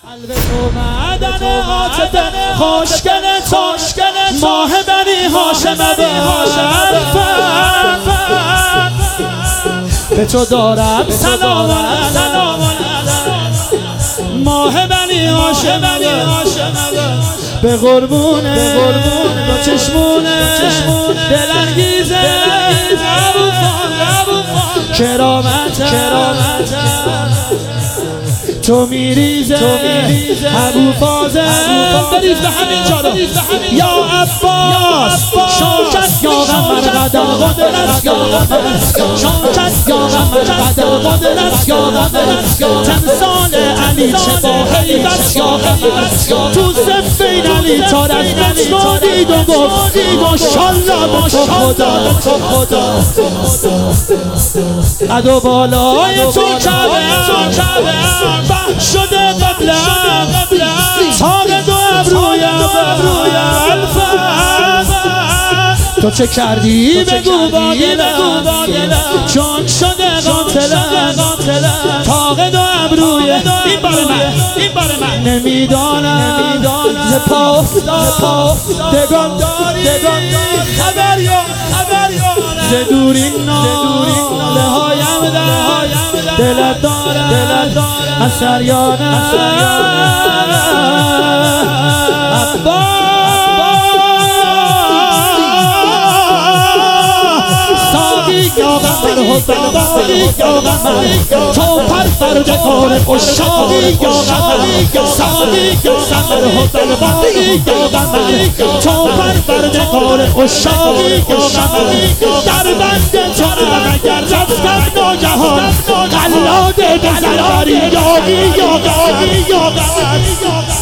قلب تو معدن عاطفه خوشگل تو ماه بنی هاشم به تو دارم سلام ماه بنی هاشم به قربونه با چشمونه دلانگیزه کرامت تو میریزه ابو فاضل بریز به همین جارو یا عباس شاکت یا غمر قدر قدرت یا شاکت یا غمر قدر قدرت یا تمثال علی چه با حیبت یا تو صفین علی تارک بسنادید و گفت ماشالله به تو خدا قد و بالای تو کعبه شده قبلم تاق دو ابرویم تو چه کردی بگو با دلم چون شده قاتلم تاق دو ابرویم این بار من نمیدانم ز پا افتادگان داری خبر ز دورین ناله هایم دلت دارم از شریانم ساقی یا غمر حسن تو پر فرد کار اشاقی یا غمر ساقی یا غمر حسن تو پر فرد کار اشاقی یا غمر در بند تو اگر رفتم ناگهان قلاد بزرگری یاقی یا غمر